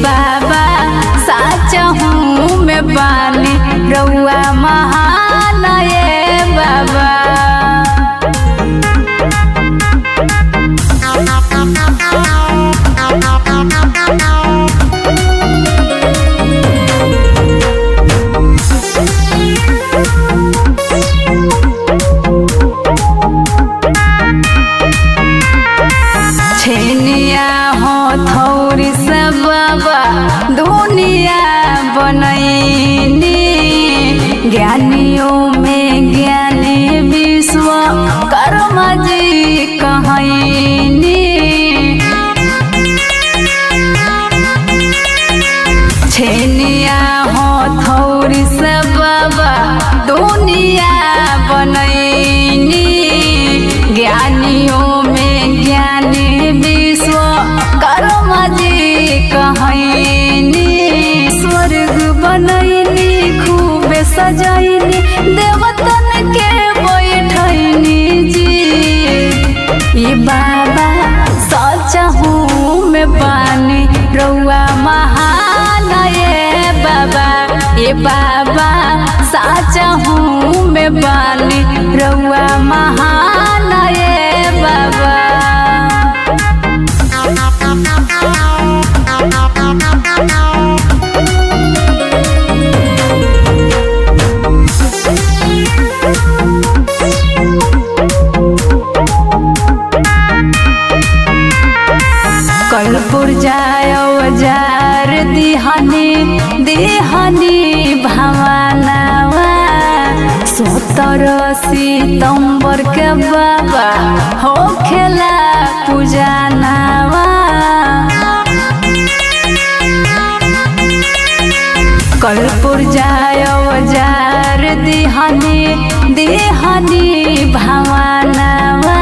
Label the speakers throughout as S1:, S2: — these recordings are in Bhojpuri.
S1: बाबा साचा हूँ मैं बानी रउआ महान ये बाबा। छेनिया हो थौरी से बाबा दुनिया बनैनी ज्ञानियों में ज्ञानी विश्व कर्मा जी कहनी। छेनिया हो थौरी से बाबा दुनिया बनैनी ज्ञानियों में ज्ञानी विश्व कर्मा जी कहनी। स्वर्ग बनैनी खूब सजैनी देवतन के बैठैनी जी। ये बाबा सच्चा हूँ मैं बानी रउआ महान ये बाबा। ये बाबा सच्चा हूँ मैं बानी रउआ महान ये बाबा। कलपुर जायो जार दिहनी दिहनी भवानावा 17 सितंबर के बाबा हो खेला पूजानावा। कलपुर जायो जार दिहनी दिहनी भवानावा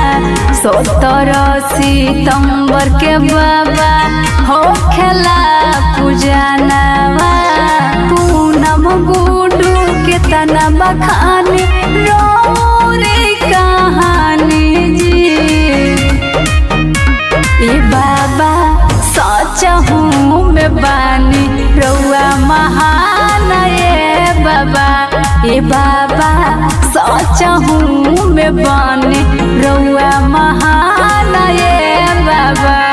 S1: 17 सितंबर के बाबा हो खेला पूजानावा। पूनम गुडू के तना बखानी रोरी कहानी जी। ये बाबा सच्चा हूँ मैं बानी रउआ महान ये बाबा। ये बाबा सच्चा हूँ मैं बानी रउआ महान ये बाबा।